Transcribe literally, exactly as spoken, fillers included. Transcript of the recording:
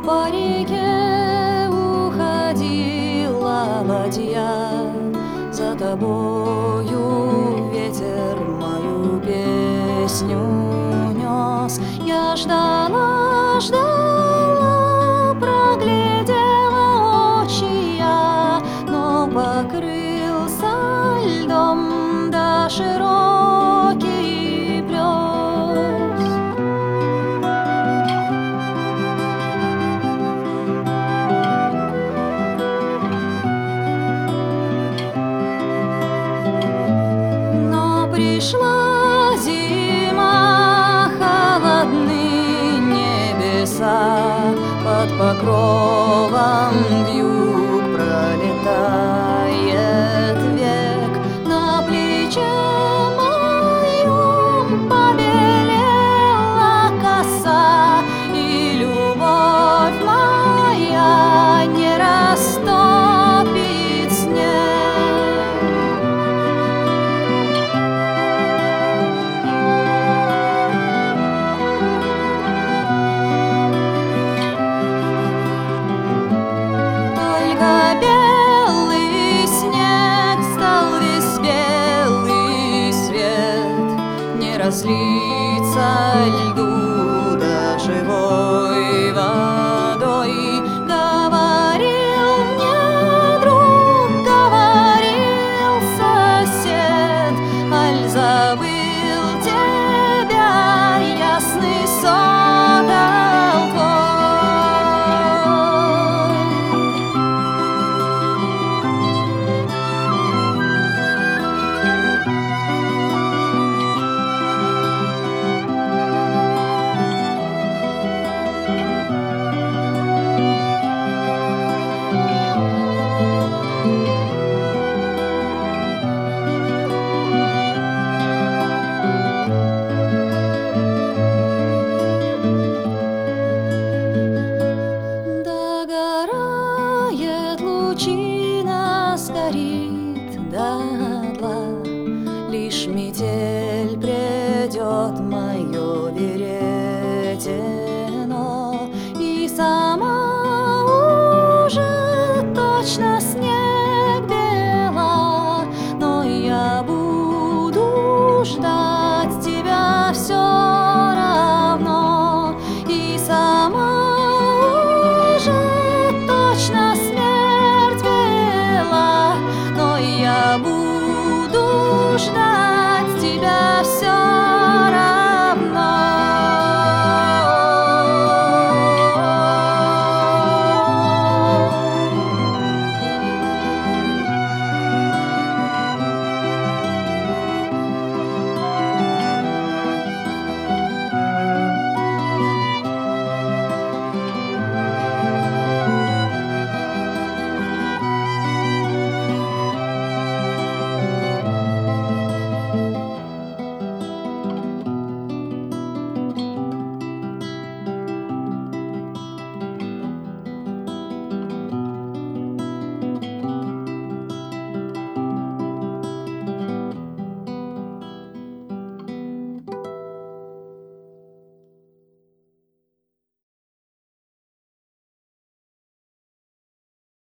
По реке уходила ладья, за тобою ветер мою песню нес. Я ждала, ждала, проглядела очи я, но покрылся льдом да широкий плес. Но пришла зима, холодны небеса, под покровом вьюг пролетает век. На плече моем побелела коса, и любовь моя не растопит снег. Только белый снег стал весь белый свет, не разлиться льду